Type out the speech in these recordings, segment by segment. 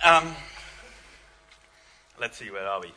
Um, let's see, where are we?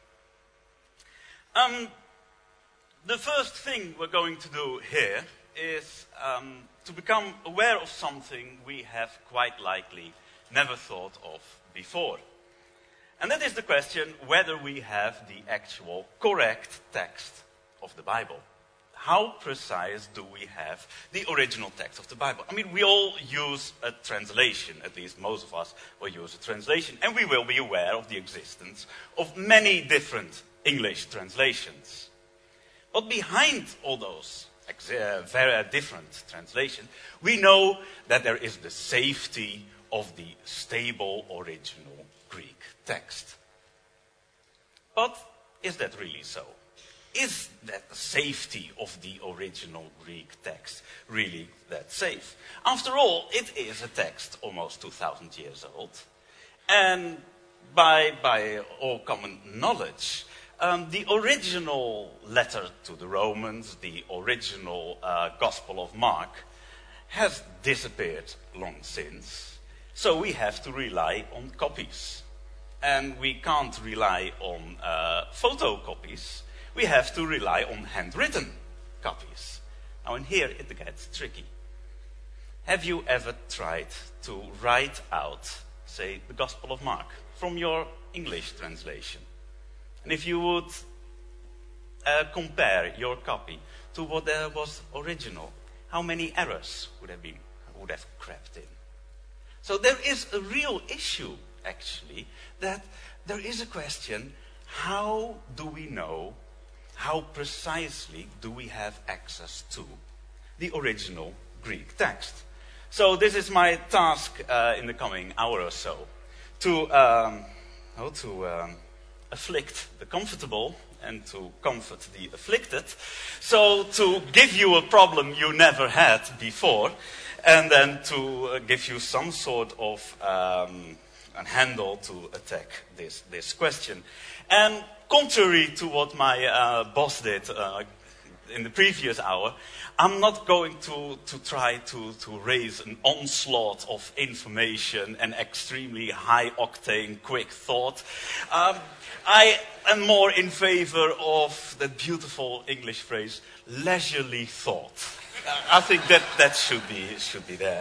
The first thing we're going to do here is to become aware of something we have quite likely never thought of before. And that is the question whether we have the actual correct text of the Bible. How precise do we have the original text of the Bible? I mean, we all use a translation, at least most of us will use a translation, and we will be aware of the existence of many different English translations. But behind all those very different translations, we know that there is the safety of the stable original Greek text. But is that really so? Is that the safety of the original Greek text really that safe? After all, it is a text almost 2,000 years old. And by all common knowledge, the original letter to the Romans, the original Gospel of Mark, has disappeared long since. So we have to rely on copies. And we can't rely on photocopies. We have to rely on handwritten copies. Now, and here it gets tricky. Have you ever tried to write out, say, the Gospel of Mark from your English translation? And if you would compare your copy to what there was original, how many errors would have crept in? So there is a real issue, actually, that there is a question: how do we know? How precisely do we have access to the original Greek text? So this is my task in the coming hour or so, to afflict the comfortable and to comfort the afflicted. So to give you a problem you never had before, and then to give you some sort of a handle to attack this question. And contrary to what my boss did in the previous hour, I'm not going to try to raise an onslaught of information and extremely high-octane, quick thought. I am more in favor of the beautiful English phrase, leisurely thought. I think that should be there.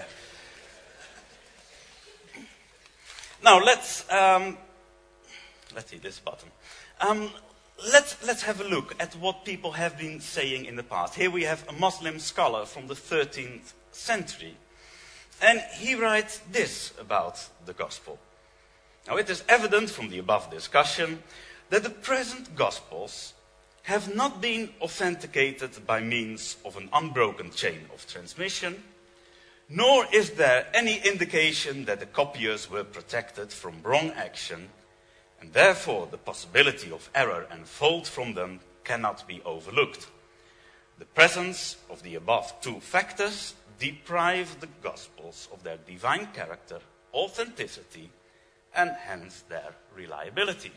Now let's see this button. Let's have a look at what people have been saying in the past. Here we have a Muslim scholar from the 13th century. And he writes this about the gospel. Now, it is evident from the above discussion that the present gospels have not been authenticated by means of an unbroken chain of transmission, nor is there any indication that the copiers were protected from wrong action, and therefore the possibility of error and fault from them cannot be overlooked. The presence of the above two factors deprive the Gospels of their divine character, authenticity, and hence their reliability.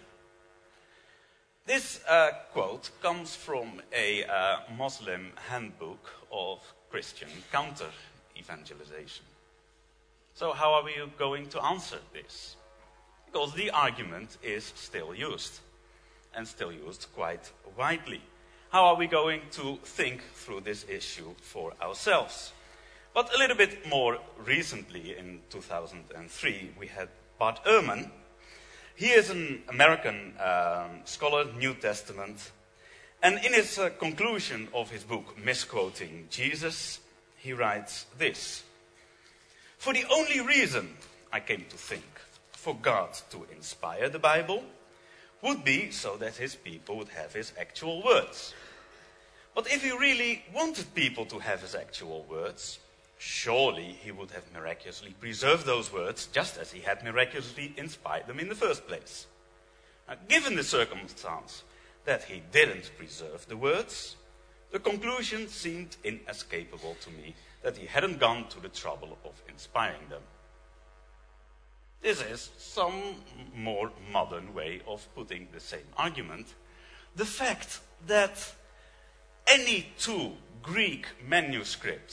This quote comes from a Muslim handbook of Christian counter-evangelization. So how are we going to answer this? Because the argument is still used, and still used quite widely. How are we going to think through this issue for ourselves? But a little bit more recently, in 2003, we had Bart Ehrman. He is an American scholar, New Testament, and in his conclusion of his book, Misquoting Jesus, he writes this: "For the only reason I came to think for God to inspire the Bible would be so that his people would have his actual words. But if he really wanted people to have his actual words, surely he would have miraculously preserved those words just as he had miraculously inspired them in the first place. Now, given the circumstance that he didn't preserve the words, the conclusion seemed inescapable to me that he hadn't gone to the trouble of inspiring them." This is some more modern way of putting the same argument. The fact that any two Greek manuscripts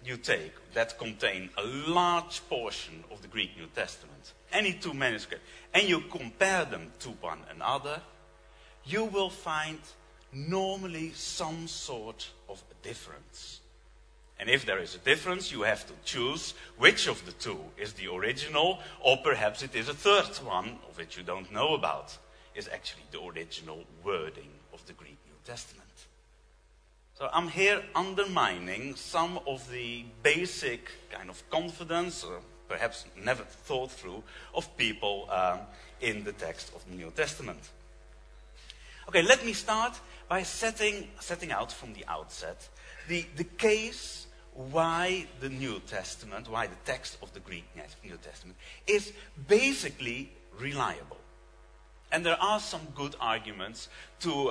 you take that contain a large portion of the Greek New Testament, any two manuscripts, and you compare them to one another, you will find normally some sort of a difference. And if there is a difference, you have to choose which of the two is the original, or perhaps it is a third one, of which you don't know about, is actually the original wording of the Greek New Testament. So I'm here undermining some of the basic kind of confidence, or perhaps never thought through, of people in the text of the New Testament. Okay, let me start by setting out from the outset the case why the New Testament, why the text of the Greek New Testament is basically reliable. And there are some good arguments to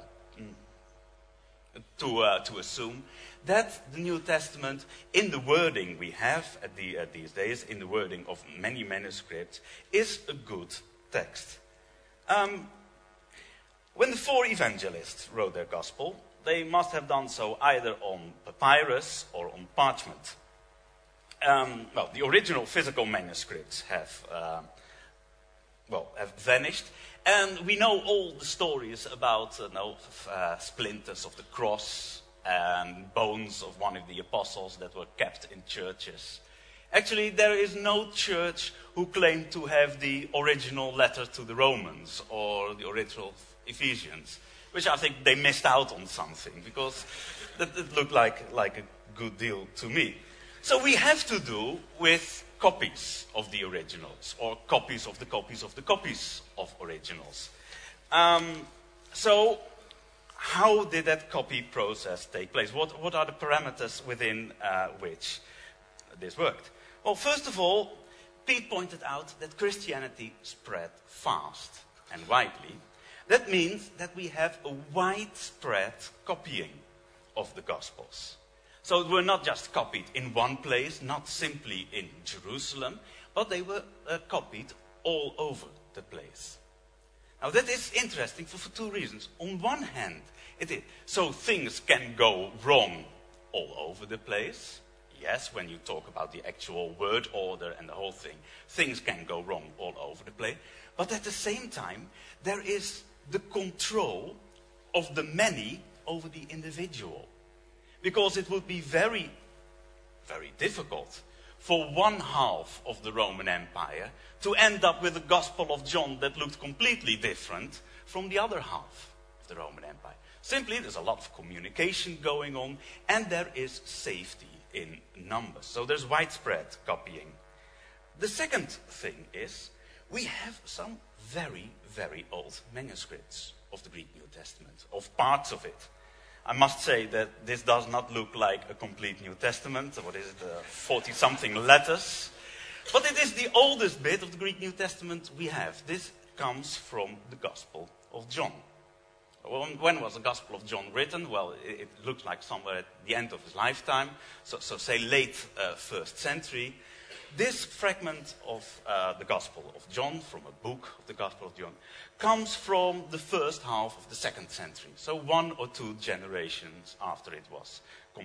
assume that the New Testament, in the wording we have at these days, in the wording of many manuscripts, is a good text. When the four evangelists wrote their gospel, they must have done so either on papyrus or on parchment. The original physical manuscripts have vanished, and we know all the stories about splinters of the cross and bones of one of the apostles that were kept in churches. Actually, there is no church who claimed to have the original letter to the Romans or the original Ephesians, which I think they missed out on something, because it looked like a good deal to me. So we have to do with copies of the originals, or copies of the copies of the copies of originals. So how did that copy process take place? What are the parameters within which this worked? Well, first of all, Pete pointed out that Christianity spread fast and widely. That means that we have a widespread copying of the Gospels. So they were not just copied in one place, not simply in Jerusalem, but they were copied all over the place. Now that is interesting for two reasons. On one hand, it is so things can go wrong all over the place. Yes, when you talk about the actual word order and the whole thing, things can go wrong all over the place. But at the same time, there is the control of the many over the individual. Because it would be very, very difficult for one half of the Roman Empire to end up with the Gospel of John that looked completely different from the other half of the Roman Empire. Simply, there's a lot of communication going on, and there is safety in numbers. So there's widespread copying. The second thing is, we have some very, very old manuscripts of the Greek New Testament, of parts of it. I must say that this does not look like a complete New Testament. What is it, 40-something letters? But it is the oldest bit of the Greek New Testament we have. This comes from the Gospel of John. When was the Gospel of John written? Well, it looks like somewhere at the end of his lifetime, so say late 1st century. This fragment of the Gospel of John, from a book of the Gospel of John, comes from the first half of the 2nd century. So 1 or 2 generations after it was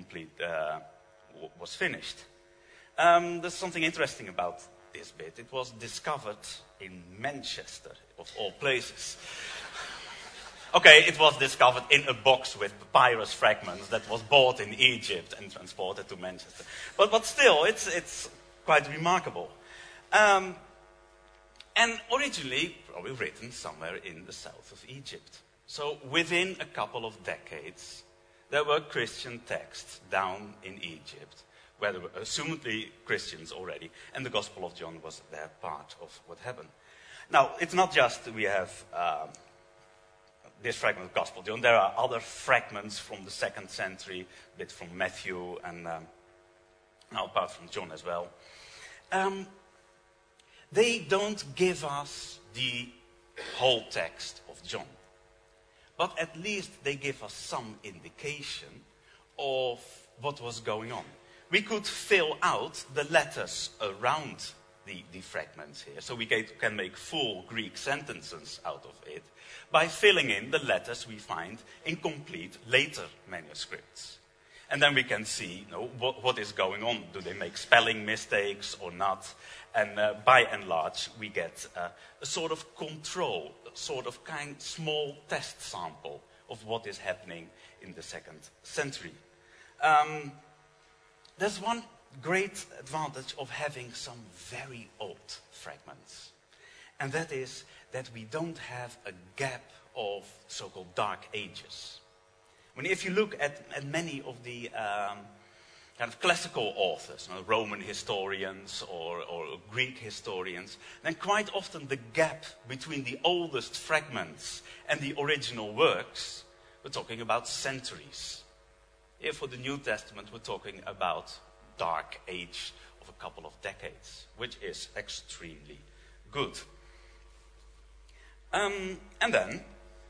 was finished. There's something interesting about this bit. It was discovered in Manchester, of all places. Okay, it was discovered in a box with papyrus fragments that was bought in Egypt and transported to Manchester. But still, it's quite remarkable. And originally, probably written somewhere in the south of Egypt. So within a couple of decades, there were Christian texts down in Egypt, where there were assumedly Christians already, and the Gospel of John was their part of what happened. Now, it's not just we have this fragment of Gospel of John. There are other fragments from the 2nd century, a bit from Matthew, and now apart from John as well. They don't give us the whole text of John. But at least they give us some indication of what was going on. We could fill out the letters around the fragments here. So we can make full Greek sentences out of it by filling in the letters we find in complete later manuscripts. And then we can see what is going on. Do they make spelling mistakes or not? And by and large, we get a sort of control, a sort of small test sample of what is happening in the 2nd century. There's one great advantage of having some very old fragments. And that is that we don't have a gap of so-called dark ages. If you look at many of the kind of classical authors, Roman historians or Greek historians, then quite often the gap between the oldest fragments and the original works, we're talking about centuries. Here for the New Testament, we're talking about dark age of a couple of decades, which is extremely good. And then,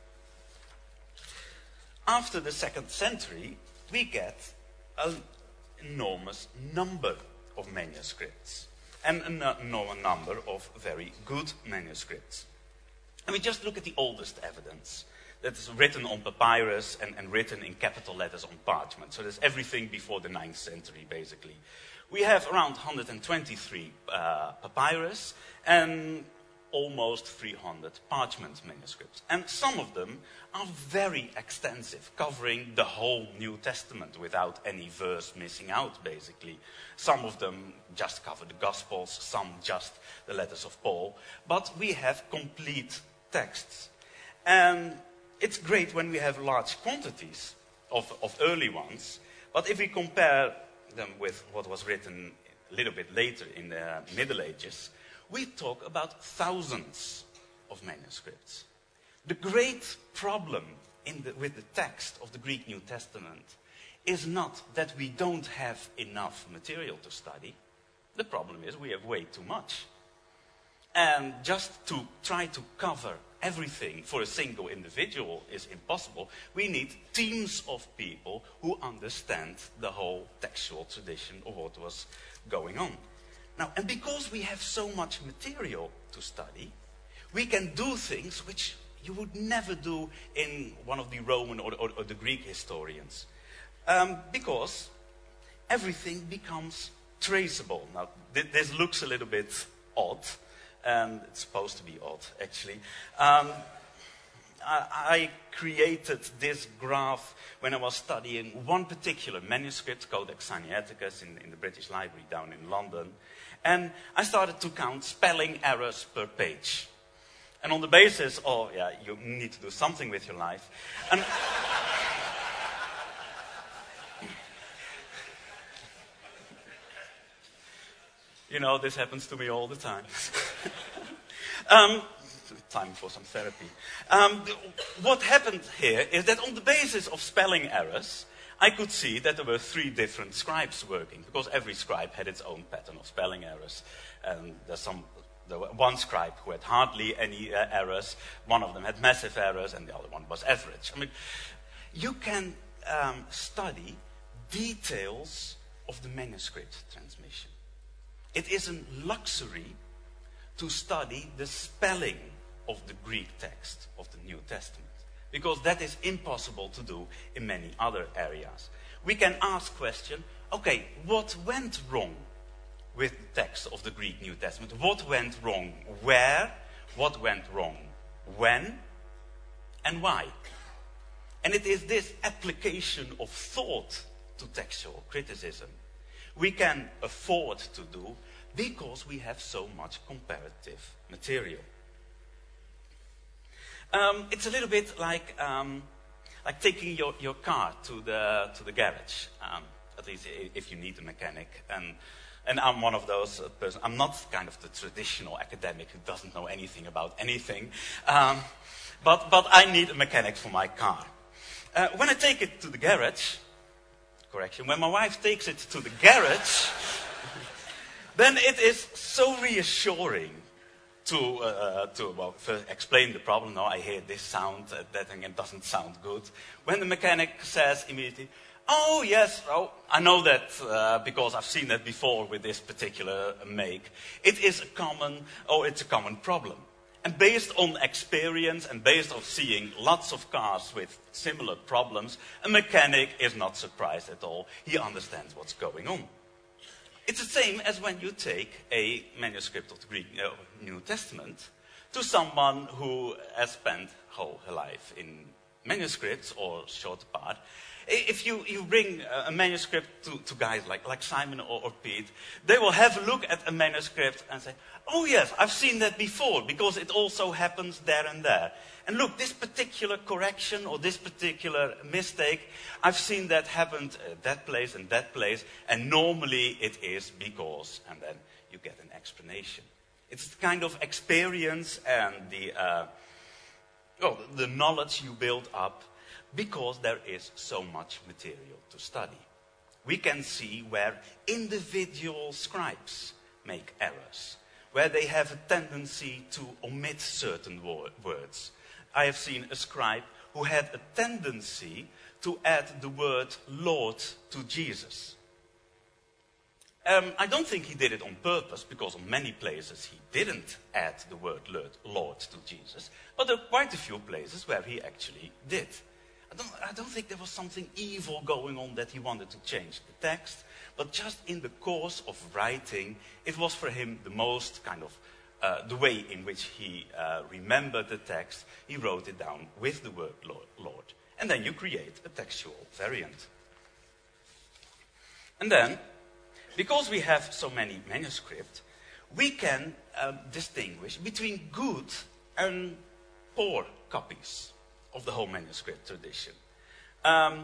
after the 2nd century, we get an enormous number of manuscripts and an enormous number of very good manuscripts. And we just look at the oldest evidence that is written on papyrus and written in capital letters on parchment. So there's everything before the 9th century, basically. We have around 123 papyrus and almost 300 parchment manuscripts. And some of them are very extensive, covering the whole New Testament without any verse missing out, basically. Some of them just cover the Gospels, some just the letters of Paul. But we have complete texts. And it's great when we have large quantities of early ones. But if we compare them with what was written a little bit later in the Middle Ages, we talk about thousands of manuscripts. The great problem with the text of the Greek New Testament is not that we don't have enough material to study. The problem is we have way too much. And just to try to cover everything for a single individual is impossible. We need teams of people who understand the whole textual tradition of what was going on. Now, and because we have so much material to study, we can do things which you would never do in one of the Roman or the Greek historians. Because everything becomes traceable. Now, this looks a little bit odd, and it's supposed to be odd, actually. I created this graph when I was studying one particular manuscript, Codex Sinaiticus, in the British Library down in London. And I started to count spelling errors per page. And on the basis, you need to do something with your life. And this happens to me all the time. Time for some therapy. What happened here is that on the basis of spelling errors, I could see that there were 3 different scribes working, because every scribe had its own pattern of spelling errors. And there was one scribe who had hardly any errors, one of them had massive errors, and the other one was average. You can study details of the manuscript transmission. It is a luxury to study the spelling of the Greek text of the New Testament, because that is impossible to do in many other areas. We can ask question, okay, what went wrong with the text of the Greek New Testament? What went wrong where? What went wrong when? And why? And it is this application of thought to textual criticism we can afford to do because we have so much comparative material. It's a little bit like taking your car to the garage, at least if you need a mechanic. And I'm one of those persons. I'm not kind of the traditional academic who doesn't know anything about anything. But I need a mechanic for my car. When I take it to the garage, when my wife takes it to the garage, then it is so reassuring to first explain the problem. No, I hear this sound, that thing, it doesn't sound good. When the mechanic says immediately, oh yes, I know that because I've seen that before with this particular make. It's a common problem. And based on experience and based on seeing lots of cars with similar problems, a mechanic is not surprised at all. He understands what's going on. It's the same as when you take a manuscript of the Greek New Testament to someone who has spent whole life in manuscripts or short part. If you bring a manuscript to guys like Simon or Pete, they will have a look at a manuscript and say, oh yes, I've seen that before, because it also happens there and there. And look, this particular correction or this particular mistake, I've seen that happened at that place and that place, and normally it is because, and then you get an explanation. It's the kind of experience and the knowledge you build up because there is so much material to study. We can see where individual scribes make errors, where they have a tendency to omit certain words. I have seen a scribe who had a tendency to add the word Lord to Jesus. I don't think he did it on purpose, because in many places he didn't add the word Lord to Jesus. But there are quite a few places where he actually did. I don't think there was something evil going on that he wanted to change the text, but just in the course of writing, it was for him the most kind of, the way in which he remembered the text. He wrote it down with the word Lord. And then you create a textual variant. And then, because we have so many manuscripts, we can distinguish between good and poor copies of the whole manuscript tradition. I'm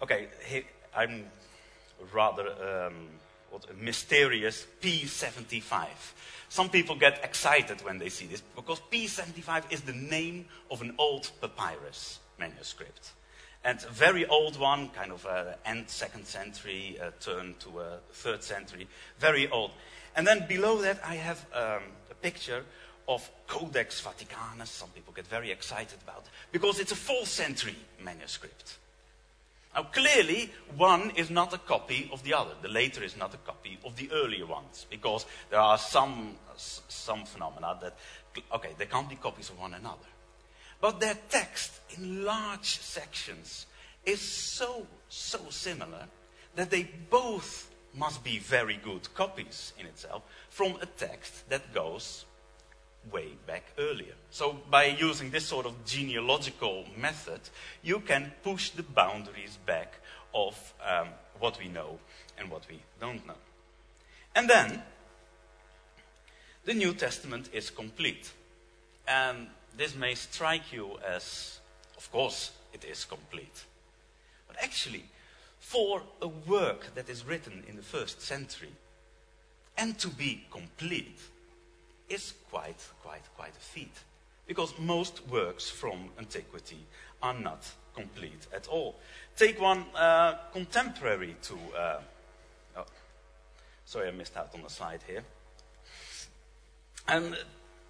rather a mysterious P75. Some people get excited when they see this, because P75 is the name of an old papyrus manuscript. And a very old one, kind of end 2nd century, turn to 3rd century, very old. And then below that I have a picture of Codex Vaticanus. Some people get very excited about it, because it's a 4th century manuscript. Now clearly, one is not a copy of the other. The later is not a copy of the earlier ones, because there are some phenomena that, they can't be copies of one another. But their text in large sections is so similar that they both must be very good copies in itself from a text that goes way back earlier. So by using this sort of genealogical method, you can push the boundaries back of what we know and what we don't know. And then, the New Testament is complete. And this may strike you as, of course, it is complete. But actually, for a work that is written in the 1st century, and to be complete, is quite a feat. Because most works from antiquity are not complete at all. Take one contemporary to... sorry, I missed out on the slide here. And...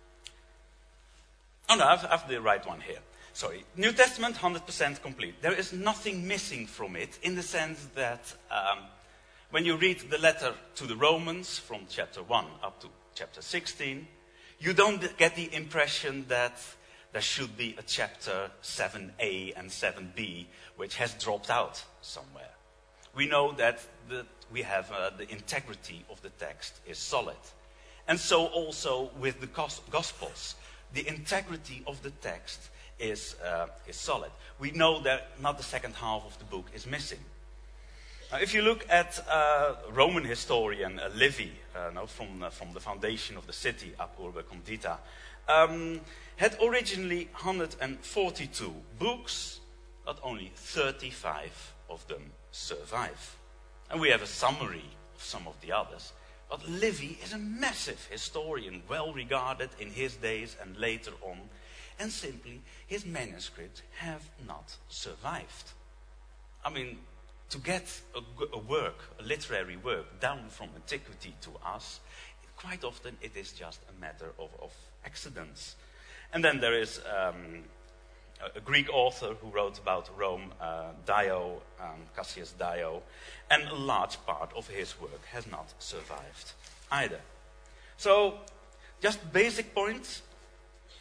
I have the right one here. Sorry. New Testament, 100% complete. There is nothing missing from it, in the sense that when you read the letter to the Romans from chapter 1 up to chapter 16, you don't get the impression that there should be a chapter 7a and 7b which has dropped out somewhere. We know that we have the integrity of the text is solid. And so also with the Gospels. The integrity of the text is solid. We know that not the second half of the book is missing. Now, if you look at Roman historian Livy, from the foundation of the city, Ab Urbe Condita, had originally 142 books, but only 35 of them survive. And we have a summary of some of the others. But Livy is a massive historian, well regarded in his days and later on, and simply his manuscripts have not survived. I mean, to get a literary work, down from antiquity to us, quite often it is just a matter of accidents. And then there is a Greek author who wrote about Rome, Cassius Dio, and a large part of his work has not survived either. So, just basic points.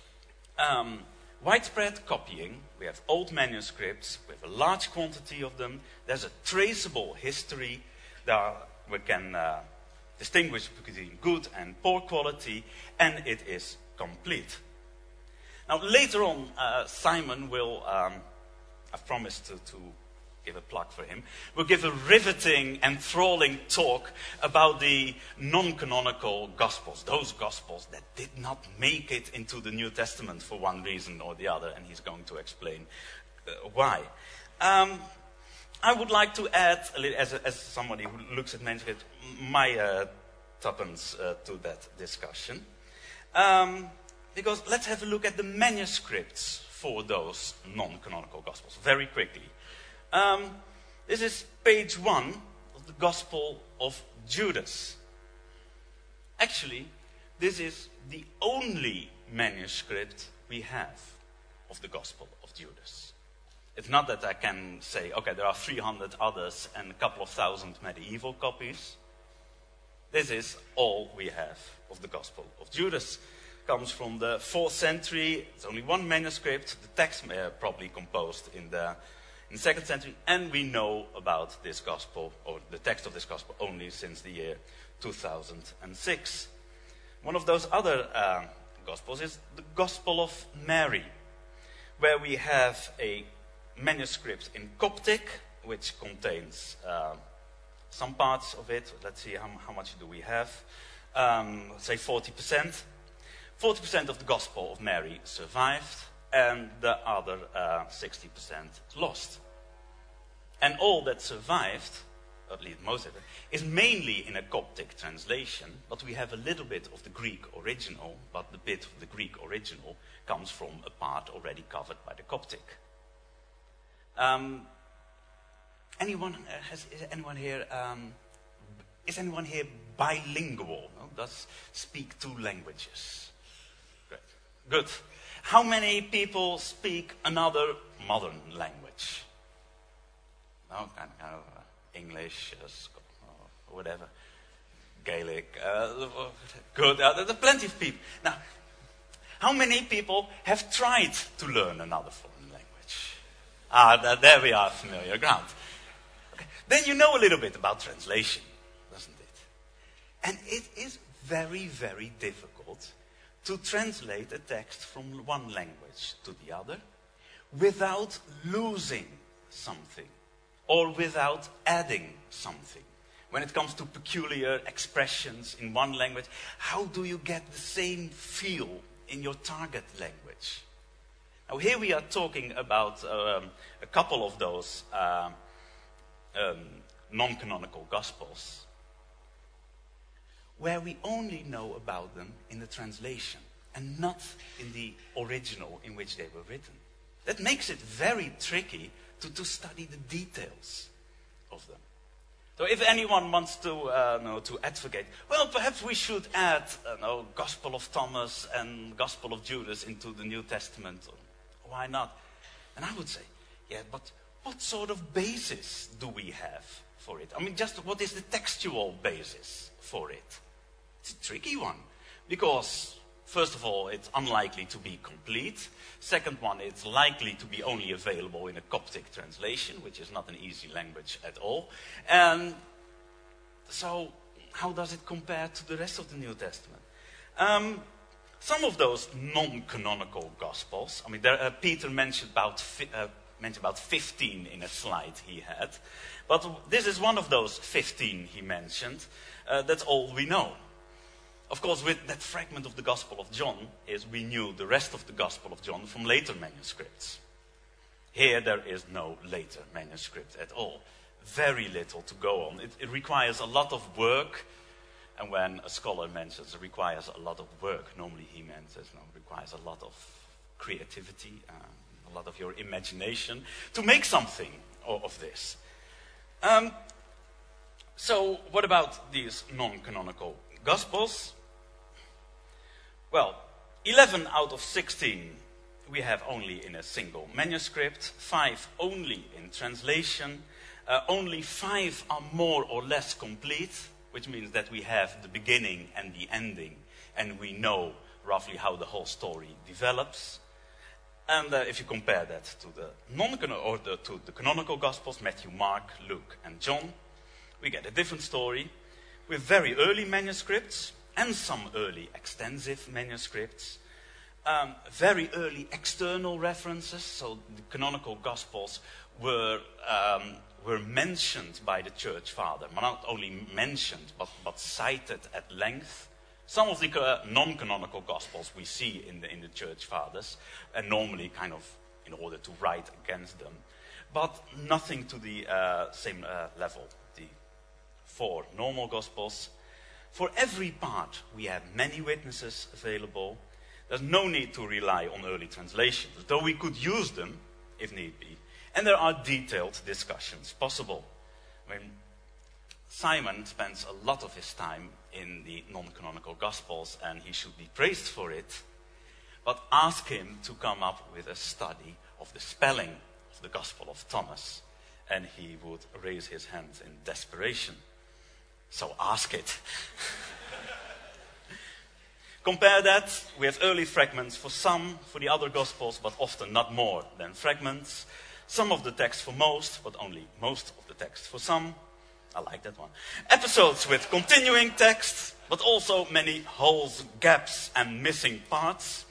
Widespread copying, we have old manuscripts, we have a large quantity of them, there's a traceable history, we can distinguish between good and poor quality, and it is complete. Now later on, Simon will, I've promised to give a plug for him, will give a riveting, enthralling talk about the non-canonical Gospels, those Gospels that did not make it into the New Testament for one reason or the other, and he's going to explain why. I would like to add, as somebody who looks at manuscript, my tuppence to that discussion. Because let's have a look at the manuscripts for those non-canonical Gospels very quickly. This is page 1 of the Gospel of Judas. Actually, this is the only manuscript we have of the Gospel of Judas. It's not that I can say, okay, there are 300 others and a couple of thousand medieval copies. This is all we have of the Gospel of Judas. It comes from the 4th century. It's only one manuscript. The text probably composed in the 2nd century, and we know about this gospel, or the text of this gospel, only since the year 2006. One of those other gospels is the Gospel of Mary, where we have a manuscript in Coptic, which contains some parts of it. Let's see, how much do we have? Say 40%. 40% of the Gospel of Mary survived, and the other 60% lost. And all that survived, at least most of it, is mainly in a Coptic translation, but we have a little bit of the Greek original, but the bit of the Greek original comes from a part already covered by the Coptic. Is anyone here bilingual? No? Does speak 2 languages? Great. Good. How many people speak another modern language? No, kind of English, whatever, Gaelic. Good. There are plenty of people. Now, how many people have tried to learn another foreign language? There we are, familiar ground. Okay. Then you know a little bit about translation, doesn't it? And it is very, very difficult to translate a text from one language to the other without losing something or without adding something. When it comes to peculiar expressions in one language, how do you get the same feel in your target language? Now here we are talking about a couple of those non-canonical Gospels, where we only know about them in the translation and not in the original in which they were written. That makes it very tricky to study the details of them. So if anyone wants to advocate, well, perhaps we should add Gospel of Thomas and Gospel of Judas into the New Testament. Why not? And I would say, yeah, but what sort of basis do we have for it? I mean, just what is the textual basis for it? It's a tricky one, because first of all, it's unlikely to be complete. Second one, it's likely to be only available in a Coptic translation, which is not an easy language at all. And so, how does it compare to the rest of the New Testament? Some of those non-canonical Gospels, I mean, Peter mentioned about 15 in a slide he had, but this is one of those 15 he mentioned. That's all we know. Of course, with that fragment of the Gospel of John, we knew the rest of the Gospel of John from later manuscripts. Here, there is no later manuscript at all. Very little to go on. It requires a lot of work, and when a scholar mentions it requires a lot of work, normally he means it requires a lot of creativity, a lot of your imagination, to make something of this. So, what about these non-canonical Gospels? Well, 11 out of 16 we have only in a single manuscript, 5 only in translation, only 5 are more or less complete, which means that we have the beginning and the ending, and we know roughly how the whole story develops. And if you compare that to the canonical Gospels, Matthew, Mark, Luke, and John, we get a different story with very early manuscripts and some early extensive manuscripts, very early external references. So the canonical Gospels were mentioned by the Church Father, not only mentioned but cited at length. Some of the non-canonical Gospels we see in the Church Fathers, and normally kind of in order to write against them, but nothing to the same level. The 4 normal Gospels. For every part, we have many witnesses available. There's no need to rely on early translations, though we could use them if need be. And there are detailed discussions possible. I mean, Simon spends a lot of his time in the non-canonical Gospels, and he should be praised for it. But ask him to come up with a study of the spelling of the Gospel of Thomas, and he would raise his hands in desperation. So ask it. Compare that, we have early fragments for the other Gospels, but often not more than fragments. Some of the text for most, but only most of the text for some. I like that one. Episodes with continuing text, but also many holes, gaps, and missing parts.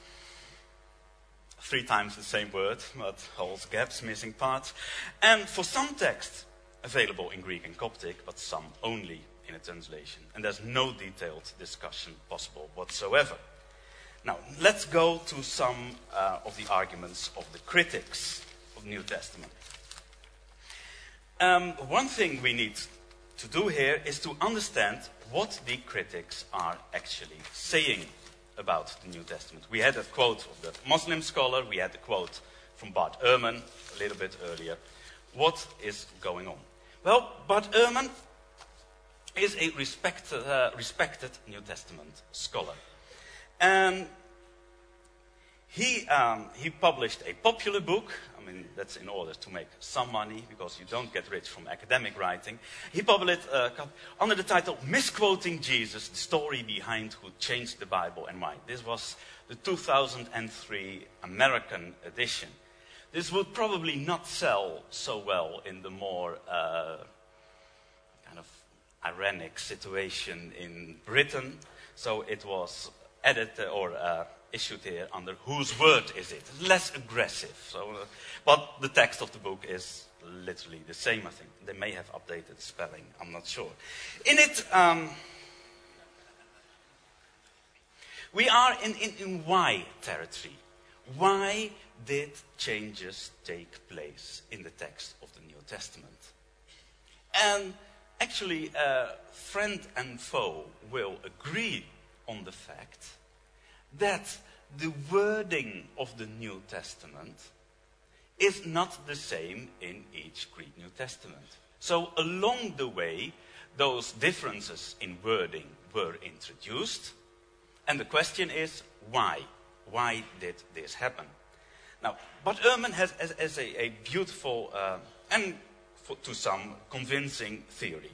3 times the same word, but holes, gaps, missing parts. And for some text, available in Greek and Coptic, but some only in a translation. And there's no detailed discussion possible whatsoever. Now, let's go to some of the arguments of the critics of the New Testament. One thing we need to do here is to understand what the critics are actually saying about the New Testament. We had a quote of the Muslim scholar, we had a quote from Bart Ehrman a little bit earlier. What is going on? Well, Bart Ehrman is a respected New Testament scholar. And he published a popular book. I mean, that's in order to make some money, because you don't get rich from academic writing. He published under the title, Misquoting Jesus, the Story Behind Who Changed the Bible and Why. This was the 2003 American edition. This would probably not sell so well in the more kind of ironic situation in Britain. So it was edited or issued here under Whose Word Is It? Less aggressive. So, but the text of the book is literally the same, I think. They may have updated the spelling, I'm not sure. In it, we are in why territory. Why did changes take place in the text of the New Testament? And actually, friend and foe will agree on the fact that the wording of the New Testament is not the same in each Greek New Testament. So along the way, those differences in wording were introduced. And the question is, why? Why did this happen? Now, Bart Ehrman has a beautiful and to some convincing theory.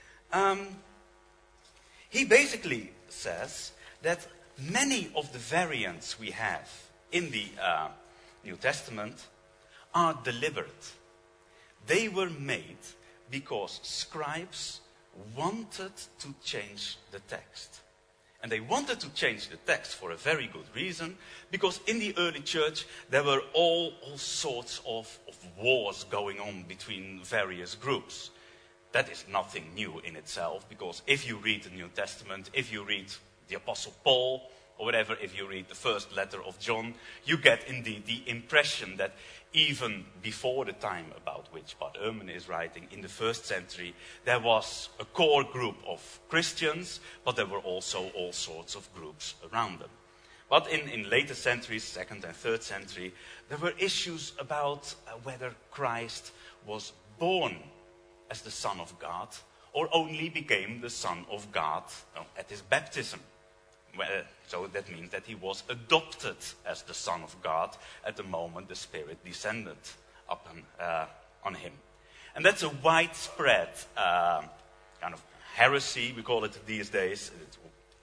He basically says that many of the variants we have in the New Testament are deliberate. They were made because scribes wanted to change the text. And they wanted to change the text for a very good reason, because in the early church there were all sorts of wars going on between various groups. That is nothing new in itself, because if you read the New Testament, if you read the Apostle Paul, or whatever, if you read the first letter of John, you get indeed the impression that even before the time about which Bart Ehrman is writing, in the first century, there was a core group of Christians, but there were also all sorts of groups around them. But in later centuries, 2nd and 3rd century, there were issues about whether Christ was born as the Son of God, or only became the Son of God at his baptism. So that means that he was adopted as the Son of God at the moment the Spirit descended upon on him. And that's a widespread kind of heresy, we call it these days. It's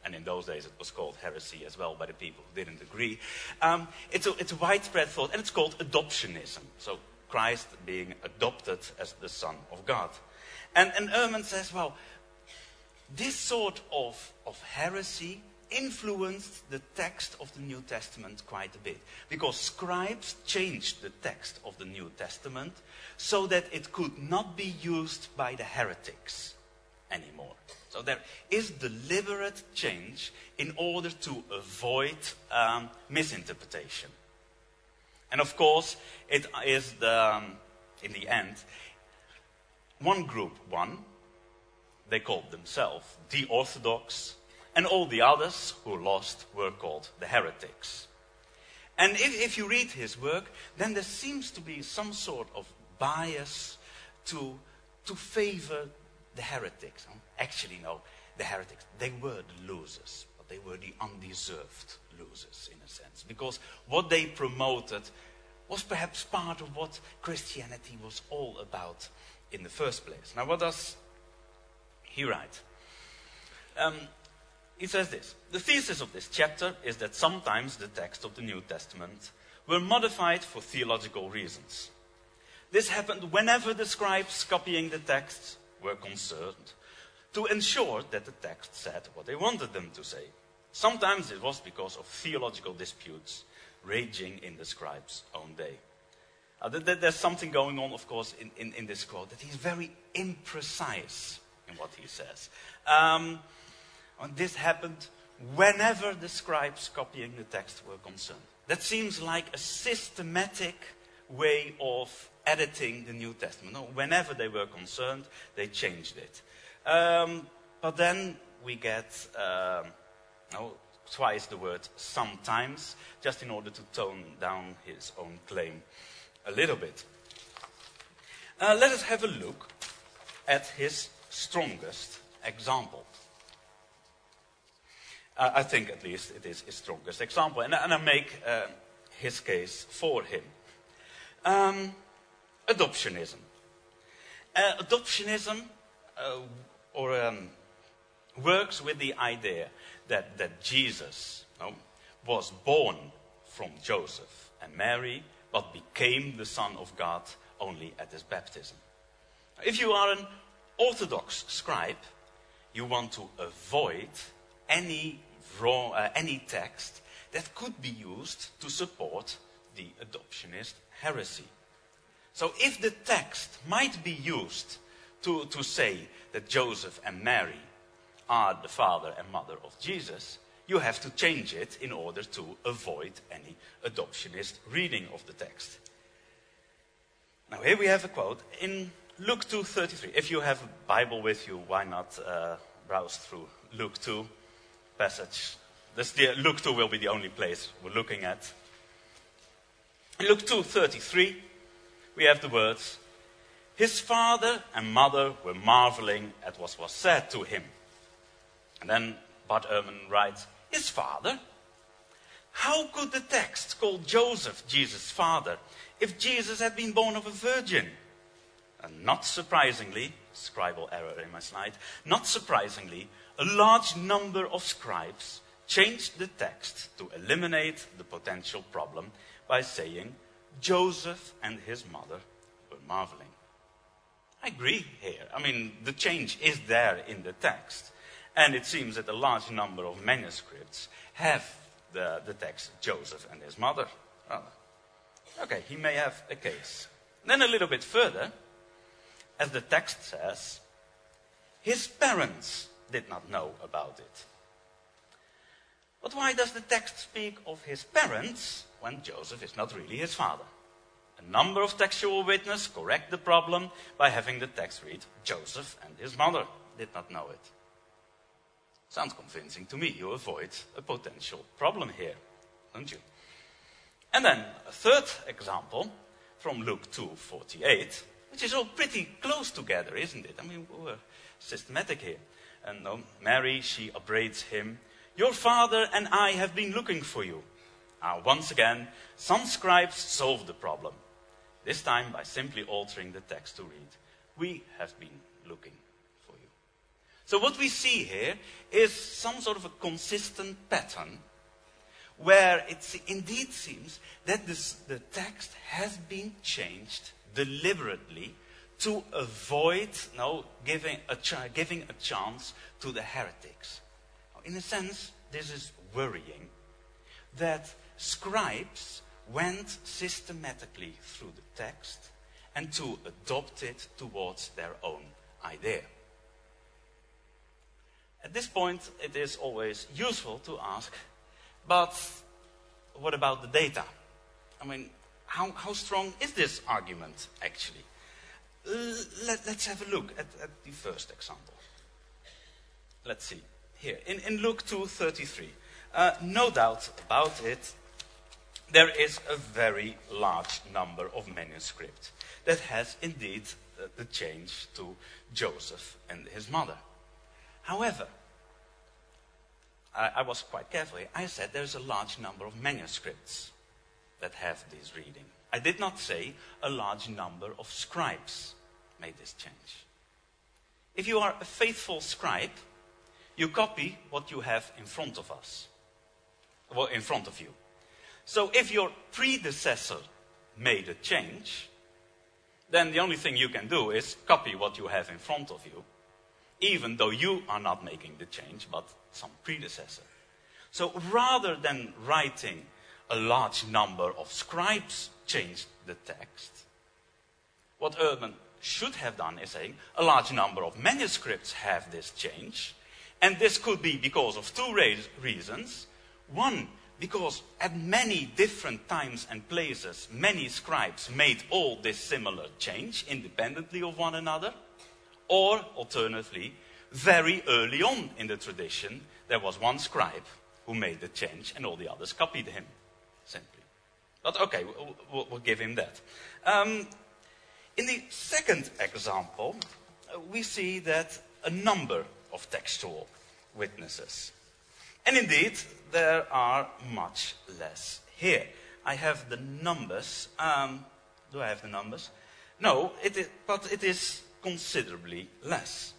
and in those days it was called heresy as well by the people who didn't agree. It's a widespread thought, and it's called adoptionism. So Christ being adopted as the Son of God. And Ehrman says, well, this sort of heresy influenced the text of the New Testament quite a bit. Because scribes changed the text of the New Testament so that it could not be used by the heretics anymore. So there is deliberate change in order to avoid misinterpretation. And of course, it is in the end, one group won. They called themselves the Orthodox, and all the others who lost were called the heretics. And if you read his work, then there seems to be some sort of bias to favor the heretics. Actually, no, the heretics, they were the losers, but they were the undeserved losers in a sense. Because what they promoted was perhaps part of what Christianity was all about in the first place. Now, what does he write? He says this: the thesis of this chapter is that sometimes the text of the New Testament were modified for theological reasons. This happened whenever the scribes copying the texts were concerned to ensure that the text said what they wanted them to say. Sometimes it was because of theological disputes raging in the scribes' own day. There's something going on, of course, in this quote, that he's very imprecise in what he says. And this happened whenever the scribes copying the text were concerned. That seems like a systematic way of editing the New Testament. No, whenever they were concerned, they changed it. But then we get twice the word sometimes, just in order to tone down his own claim a little bit. Let us have a look at his strongest example. I think at least it is his strongest example, and I make his case for him. Adoptionism. Adoptionism works with the idea that Jesus was born from Joseph and Mary, but became the Son of God only at his baptism. If you are an Orthodox scribe, you want to avoid any text that could be used to support the adoptionist heresy. So if the text might be used to say that Joseph and Mary are the father and mother of Jesus, you have to change it in order to avoid any adoptionist reading of the text. Now here we have a quote in Luke 2:33. If you have a Bible with you, why not browse through Luke 2 passage. Luke 2 will be the only place we're looking at. In Luke 2:33, we have the words, "His father and mother were marveling at what was said to him." And then Bart Ehrman writes, "His father? How could the text call Joseph Jesus' father if Jesus had been born of a virgin?" And not surprisingly, scribal error in my slide, not surprisingly, a large number of scribes changed the text to eliminate the potential problem by saying Joseph and his mother were marveling. I agree here. I mean, the change is there in the text. And it seems that a large number of manuscripts have the text Joseph and his mother. Well, okay, he may have a case. Then a little bit further, as the text says, his parents did not know about it. But why does the text speak of his parents when Joseph is not really his father? A number of textual witnesses correct the problem by having the text read, Joseph and his mother did not know it. Sounds convincing to me. You avoid a potential problem here, don't you? And then a third example from Luke 2:48, which is all pretty close together, isn't it? I mean, we're systematic here. And Mary, she upbraids him, "Your father and I have been looking for you." Once again, some scribes solved the problem. This time by simply altering the text to read, "We have been looking for you." So what we see here is some sort of a consistent pattern where it indeed seems that the text has been changed deliberately to avoid giving a chance to the heretics. In a sense, this is worrying that scribes went systematically through the text and to adopt it towards their own idea. At this point, it is always useful to ask, but what about the data? I mean, how strong is this argument actually? Let's have a look at the first example. Let's see. Here, in Luke 2:33, no doubt about it, there is a very large number of manuscripts that has indeed the change to Joseph and his mother. However, I was quite careful here. I said there's a large number of manuscripts that have this reading. I did not say a large number of scribes made this change. If you are a faithful scribe, you copy what you have in front of us. Well, in front of you. So if your predecessor made a change, then the only thing you can do is copy what you have in front of you, even though you are not making the change, but some predecessor. So rather than writing a large number of scribes changed the text, what Urban should have done is saying a large number of manuscripts have this change, and this could be because of two reasons. One, because at many different times and places, many scribes made all this similar change independently of one another. Or, alternatively, very early on in the tradition, there was one scribe who made the change and all the others copied him, simply. But okay, we'll give him that. In the second example, we see that a number of textual witnesses. And indeed, there are much less here. I have the numbers. Do I have the numbers? No, but it is considerably less.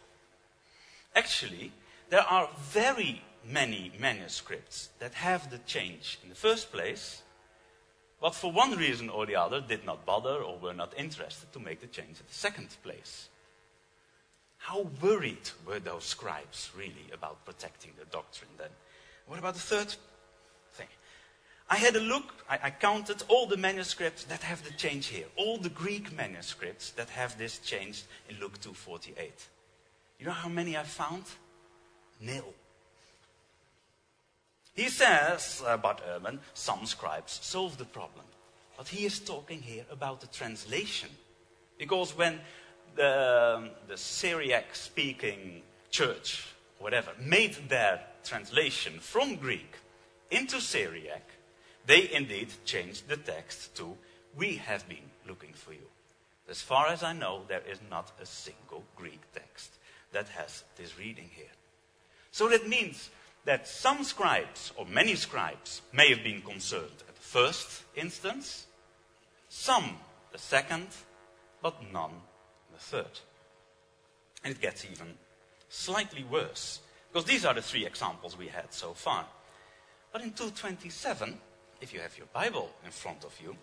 Actually, there are very many manuscripts that have the change in the first place, but for one reason or the other did not bother or were not interested to make the change in the second place. How worried were those scribes really about protecting the doctrine then? What about the third thing? I had a look, I counted all the manuscripts that have the change here. All the Greek manuscripts that have this changed in Luke 2:48. You know how many I found? Nil. He says about Urban, some scribes solved the problem. But he is talking here about the translation. Because when the Syriac-speaking church, whatever, made their translation from Greek into Syriac, they indeed changed the text to, "We have been looking for you." As far as I know, there is not a single Greek text that has this reading here. So that means that some scribes, or many scribes, may have been concerned at the first instance, some the second, but none the third. And it gets even slightly worse, because these are the three examples we had so far. But in 227, if you have your Bible in front of you,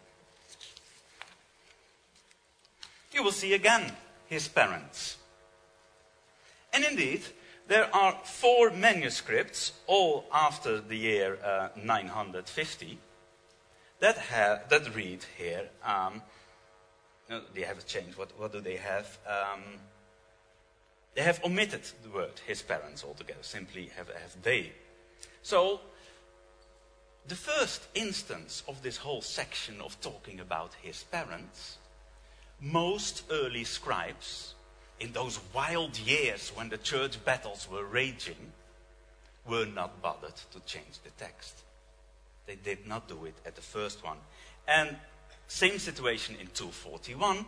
you will see again his parents. And indeed, there are 4 manuscripts, all after the year 950, that read here. They have a change. What do they have? They have omitted the word his parents altogether. Simply have they. So, the first instance of this whole section of talking about his parents, most early scribes, in those wild years when the church battles were raging, were not bothered to change the text. They did not do it at the first one. And same situation in 241,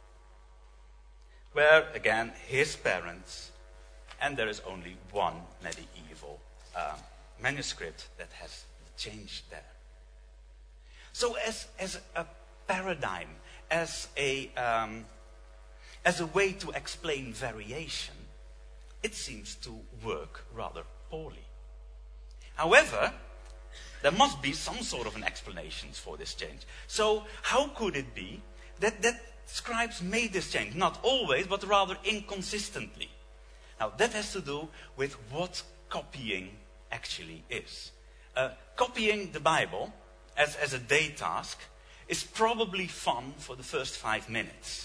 where again his parents, and there is only one medieval manuscript that has changed there. So as a paradigm, as a way to explain variation, it seems to work rather poorly. However, there must be some sort of an explanation for this change. So how could it be that scribes made this change? Not always, but rather inconsistently. Now, that has to do with what copying actually is. Copying the Bible as a day task is probably fun for the first 5 minutes.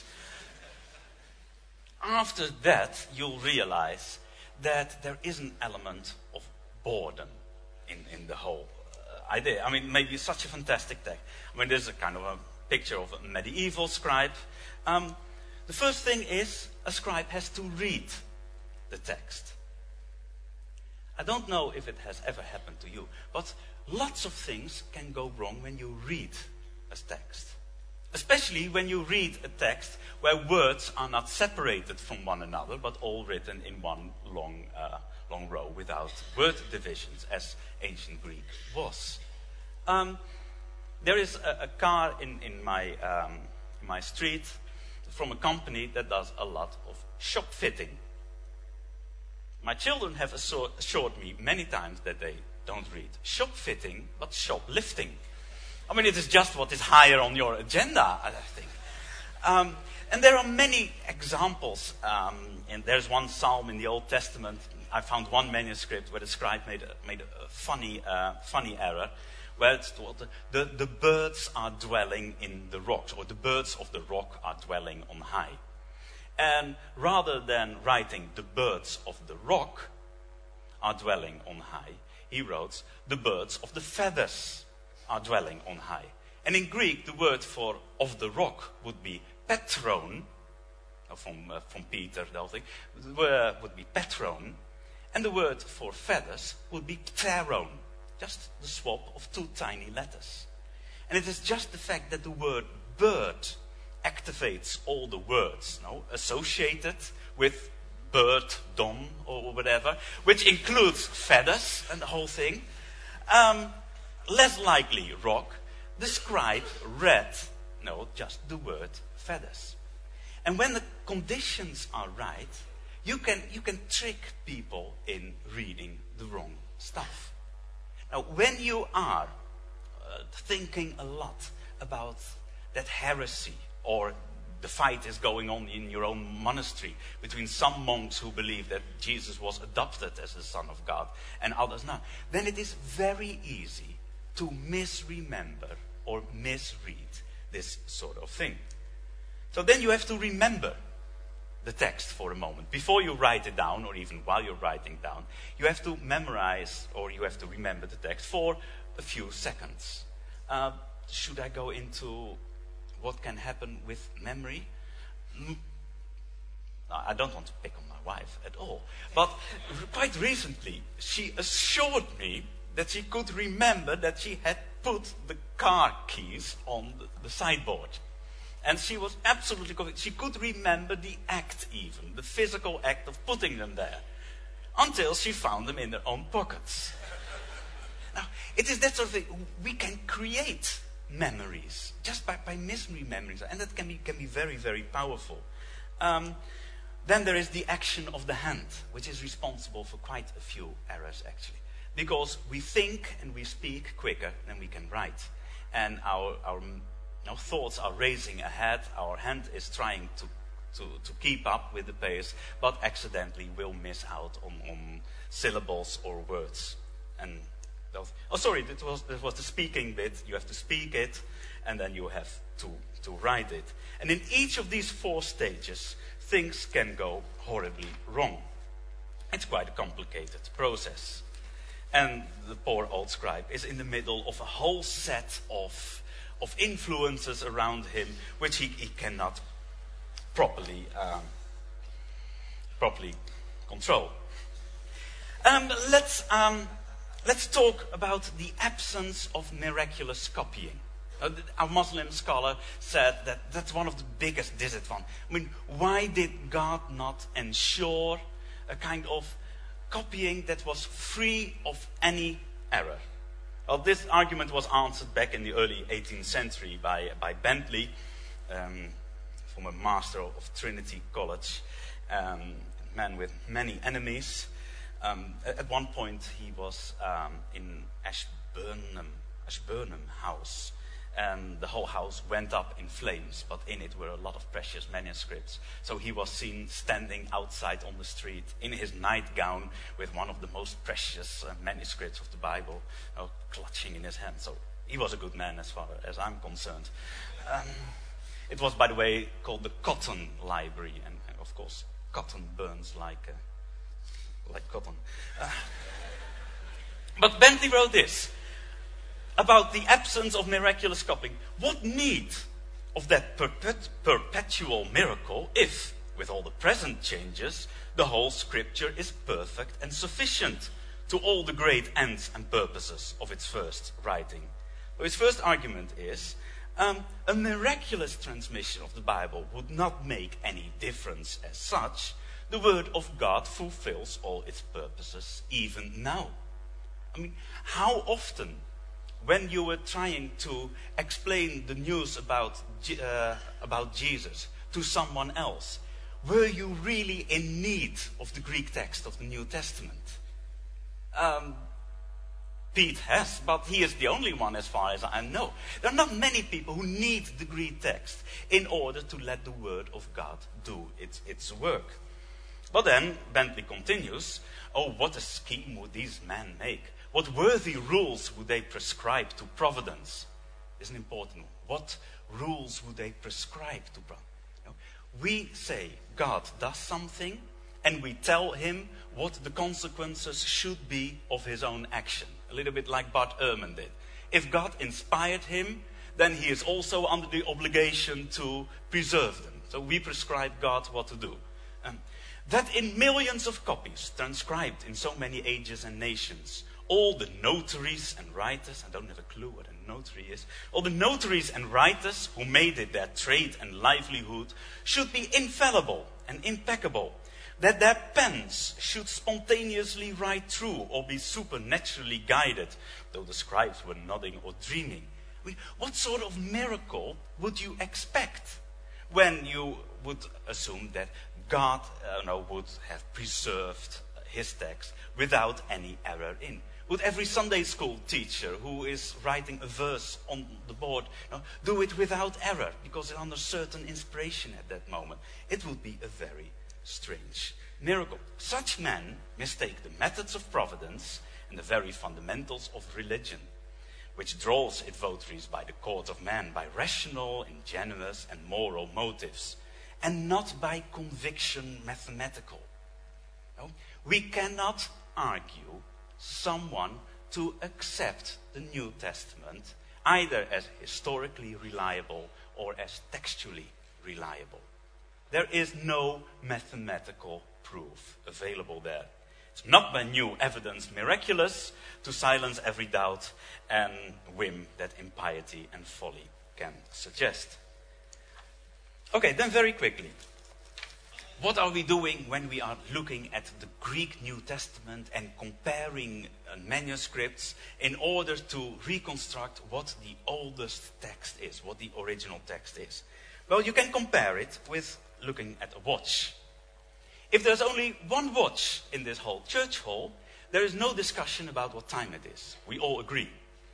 After that, you'll realize that there is an element of boredom in the whole idea. I mean, maybe such a fantastic text. I mean, there's a kind of a picture of a medieval scribe. The first thing is a scribe has to read the text. I don't know if it has ever happened to you, but lots of things can go wrong when you read a text. Especially when you read a text where words are not separated from one another, but all written in one long row without word divisions, as ancient Greek was. There is a car in my street from a company that does a lot of shop fitting. My children have assured me many times that they don't read shop fitting, but shoplifting. I mean, it is just what is higher on your agenda, I think. And there are many examples. And there's one psalm in the Old Testament. I found one manuscript where the scribe made a funny error, where it's told the birds are dwelling in the rocks, or the birds of the rock are dwelling on high. And rather than writing the birds of the rock are dwelling on high, he wrote the birds of the feathers are dwelling on high. And in Greek, the word for of the rock would be petron, from Peter, the whole thing, would be petron, and the word for feathers would be pteron, just the swap of 2 tiny letters. And it is just the fact that the word bird activates all the words associated with bird, dom, or whatever, which includes feathers and the whole thing. Less likely rock, the scribe read just the word feathers. And when the conditions are right, you can trick people in reading the wrong stuff. Now, when you are thinking a lot about that heresy, or the fight is going on in your own monastery between some monks who believe that Jesus was adopted as the Son of God and others not, then it is very easy to misremember or misread this sort of thing. So then you have to remember the text for a moment. Before you write it down, or even while you're writing down, you have to memorize, or you have to remember the text for a few seconds. Should I go into what can happen with memory? I don't want to pick on my wife at all. But quite recently, she assured me that she could remember that she had put the car keys on the sideboard. And she was absolutely convinced. She could remember the act even, the physical act of putting them there, until she found them in her own pockets. Now, it is that sort of thing. We can create memories just by misremembering, and that can be very, very powerful. Then there is the action of the hand, which is responsible for quite a few errors, actually. Because we think and we speak quicker than we can write. And our thoughts are racing ahead. Our hand is trying to keep up with the pace, but accidentally will miss out on syllables or words. And that was the speaking bit. You have to speak it, and then you have to write it. And in each of these 4 stages, things can go horribly wrong. It's quite a complicated process. And the poor old scribe is in the middle of a whole set of influences around him, which he cannot properly control. Let's talk about the absence of miraculous copying. Our Muslim scholar said that that's one of the biggest disadvantages. I mean, why did God not ensure a kind of copying that was free of any error? Well, this argument was answered back in the early 18th century by Bentley, former master of Trinity College, man with many enemies. At one point he was in Ashburnham House, and the whole house went up in flames, but in it were a lot of precious manuscripts. So he was seen standing outside on the street in his nightgown with one of the most precious manuscripts of the Bible, clutching in his hand. So he was a good man as far as I'm concerned. It was, by the way, called the Cotton Library, and of course, cotton burns like cotton. But Bentley wrote this about the absence of miraculous copying. What need of that perpetual miracle if, with all the present changes, the whole scripture is perfect and sufficient to all the great ends and purposes of its first writing? So his first argument is, a miraculous transmission of the Bible would not make any difference as such. The Word of God fulfills all its purposes even now. I mean, how often, when you were trying to explain the news about Jesus to someone else, were you really in need of the Greek text of the New Testament? Pete has, but he is the only one as far as I know. There are not many people who need the Greek text in order to let the Word of God do its work. But then Bentley continues, what a scheme would these men make? What worthy rules would they prescribe to providence? Is an important one. What rules would they prescribe to providence? We say God does something, and we tell him what the consequences should be of his own action. A little bit like Bart Ehrman did. If God inspired him, then he is also under the obligation to preserve them. So we prescribe God what to do. That in millions of copies transcribed in so many ages and nations, all the notaries and writers, I don't have a clue what a notary is, all the notaries and writers who made it their trade and livelihood should be infallible and impeccable, that their pens should spontaneously write true or be supernaturally guided, though the scribes were nodding or dreaming. I mean, what sort of miracle would you expect when you would assume that God would have preserved his text without any error in? Would every Sunday school teacher who is writing a verse on the board do it without error because they're under certain inspiration at that moment? It would be a very strange miracle. Such men mistake the methods of providence and the very fundamentals of religion, which draws its votaries by the court of man, by rational, ingenuous, and moral motives, and not by conviction mathematical. No? We cannot argue someone to accept the New Testament either as historically reliable or as textually reliable. There is no mathematical proof available there. It's not by new evidence miraculous to silence every doubt and whim that impiety and folly can suggest. Okay, then very quickly. What are we doing when we are looking at the Greek New Testament and comparing manuscripts in order to reconstruct what the oldest text is, what the original text is? Well, you can compare it with looking at a watch. If there's only one watch in this whole church hall, there is no discussion about what time it is. We all agree.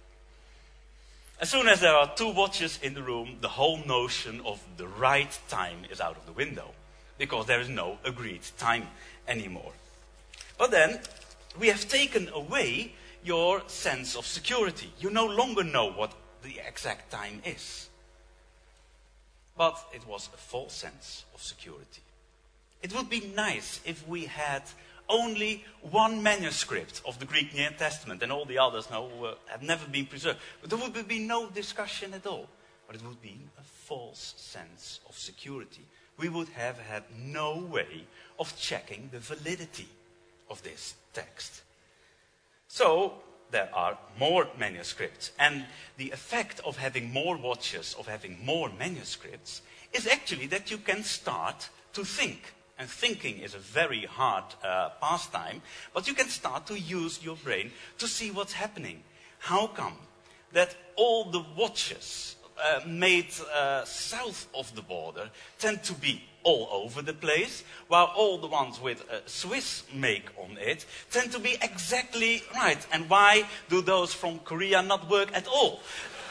As soon as there are two watches in the room, the whole notion of the right time is out of the window, because there is no agreed time anymore. But then, we have taken away your sense of security. You no longer know what the exact time is. But it was a false sense of security. It would be nice if we had only one manuscript of the Greek New Testament and all the others have never been preserved. But there would be no discussion at all. But it would be a false sense of security. We would have had no way of checking the validity of this text. So, there are more manuscripts. And the effect of having more watches, of having more manuscripts, is actually that you can start to think. And thinking is a very hard pastime, but you can start to use your brain to see what's happening. How come that all the watches made south of the border tend to be all over the place, while all the ones with a Swiss make on it tend to be exactly right. And why do those from Korea not work at all?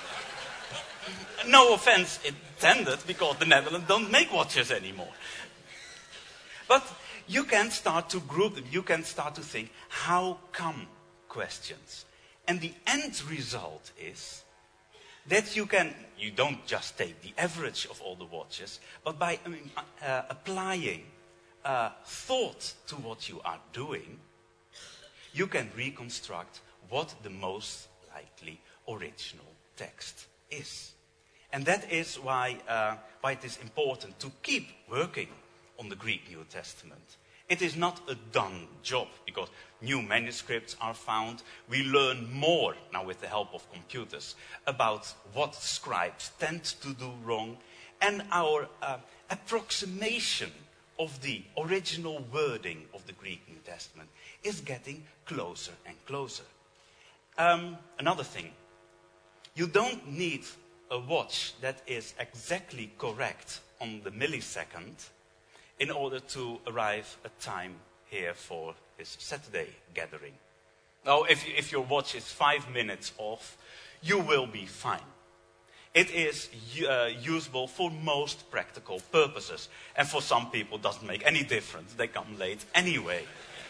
No offense intended, because the Netherlands don't make watches anymore. But you can start to group them. You can start to think, how come questions? And the end result is that you don't just take the average of all the watches, but by applying thought to what you are doing, you can reconstruct what the most likely original text is. And that is why it is important to keep working on the Greek New Testament. It is not a done job, because new manuscripts are found. We learn more, now with the help of computers, about what scribes tend to do wrong, and our approximation of the original wording of the Greek New Testament is getting closer and closer. Another thing, you don't need a watch that is exactly correct on the millisecond in order to arrive at time here for this Saturday gathering. Now, if your watch is 5 minutes off, you will be fine. It is usable for most practical purposes. And for some people, it doesn't make any difference. They come late anyway.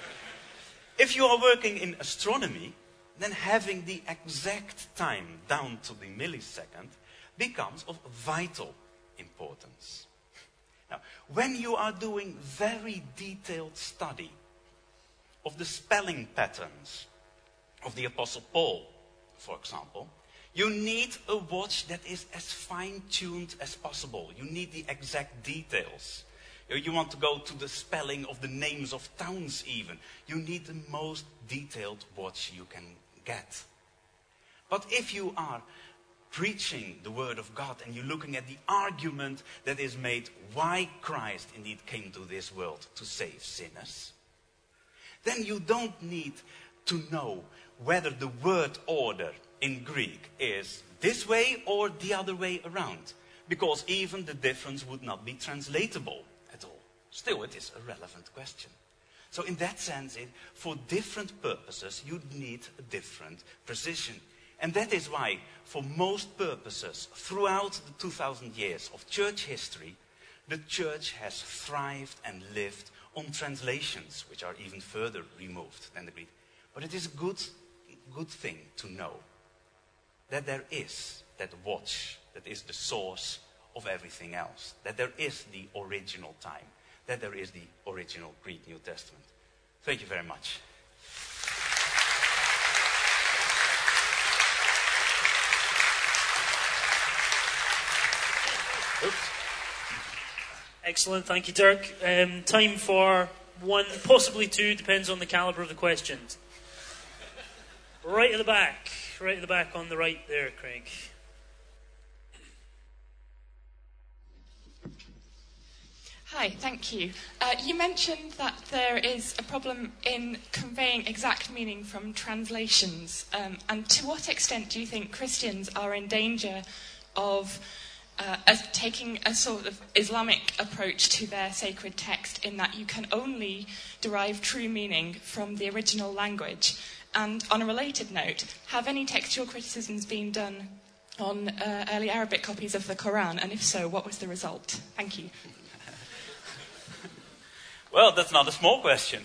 If you are working in astronomy, then having the exact time down to the millisecond becomes of vital importance. Now, when you are doing very detailed study of the spelling patterns of the Apostle Paul, for example, you need a watch that is as fine-tuned as possible. You need the exact details. You want to go to the spelling of the names of towns even. You need the most detailed watch you can get. But if you are preaching the word of God and you're looking at the argument that is made why Christ indeed came to this world to save sinners, then you don't need to know whether the word order in Greek is this way or the other way around, because even the difference would not be translatable at all. Still, it is a relevant question. So in that sense, for different purposes, you need a different precision. And that is why, for most purposes, throughout the 2,000 years of church history, the church has thrived and lived on translations, which are even further removed than the Greek. But it is a good thing to know that there is that watch that is the source of everything else, that there is the original time, that there is the original Greek New Testament. Thank you very much. Oops. Excellent, thank you, Dirk. Time for one, possibly two, depends on the calibre of the questions. Right at the back on the right there, Craig. Hi, thank you. You mentioned that there is a problem in conveying exact meaning from translations. And to what extent do you think Christians are in danger of taking a sort of Islamic approach to their sacred text, in that you can only derive true meaning from the original language? And on a related note, have any textual criticisms been done on early Arabic copies of the Quran? And if so, what was the result? Thank you. Well, that's not a small question.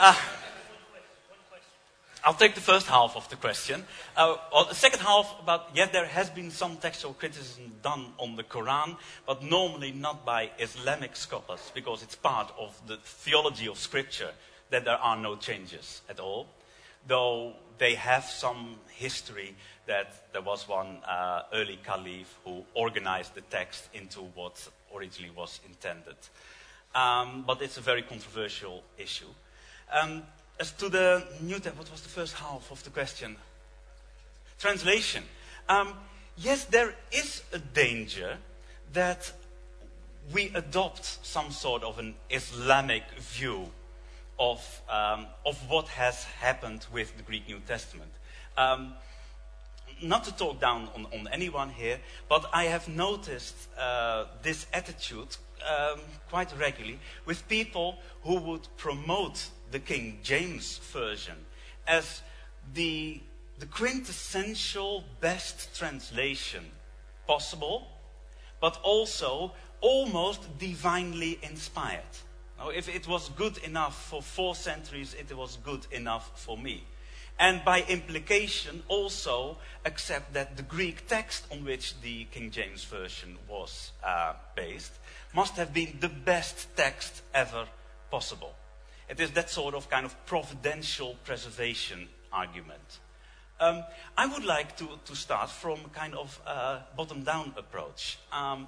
I'll take the first half of the question. The second half about, yes, there has been some textual criticism done on the Quran, but normally not by Islamic scholars, because it's part of the theology of Scripture that there are no changes at all. Though they have some history that there was one early caliph who organized the text into what originally was intended. But it's a very controversial issue. As to the New Testament, what was the first half of the question? Translation. Yes, there is a danger that we adopt some sort of an Islamic view of what has happened with the Greek New Testament. not to talk down on anyone here, but I have noticed this attitude quite regularly with people who would promote the King James Version as the quintessential best translation possible, but also almost divinely inspired. Now, if it was good enough for 4 centuries, it was good enough for me. And by implication also accept that the Greek text on which the King James Version was based must have been the best text ever possible. It is that sort of kind of providential preservation argument. I would like to start from a kind of bottom-down approach.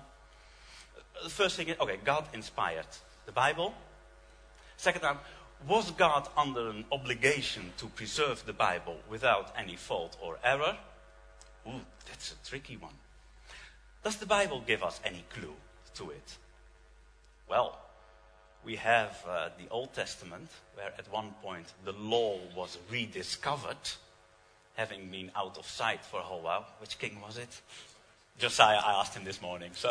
The first thing is, okay, God inspired the Bible. Second time, was God under an obligation to preserve the Bible without any fault or error? Ooh, that's a tricky one. Does the Bible give us any clue to it? Well, we have the Old Testament, where at one point the law was rediscovered, having been out of sight for a whole while. Which king was it? Josiah, I asked him this morning. So,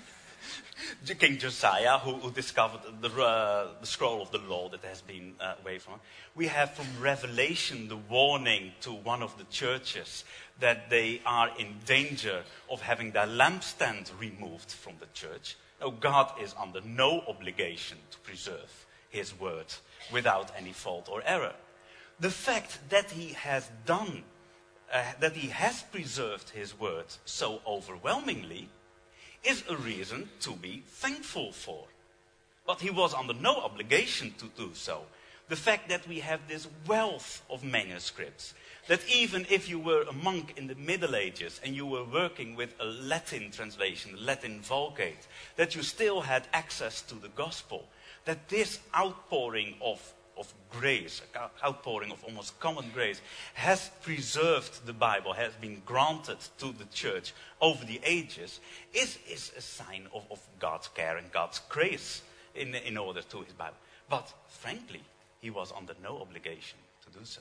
King Josiah, who discovered the scroll of the law that has been away from him. We have from Revelation the warning to one of the churches that they are in danger of having their lampstand removed from the church. Now, God is under no obligation to preserve his word without any fault or error. The fact that he has done, that he has preserved his word so overwhelmingly is a reason to be thankful for. But he was under no obligation to do so. The fact that we have this wealth of manuscripts, that even if you were a monk in the Middle Ages and you were working with a Latin translation, the Latin Vulgate, that you still had access to the gospel, that this outpouring of grace, outpouring of almost common grace, has preserved the Bible, has been granted to the church over the ages, is a sign of God's care and God's grace in order to his Bible. But frankly, he was under no obligation to do so.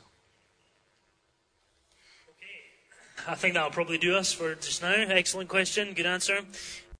Okay, I think that'll probably do us for just now. Excellent question, good answer.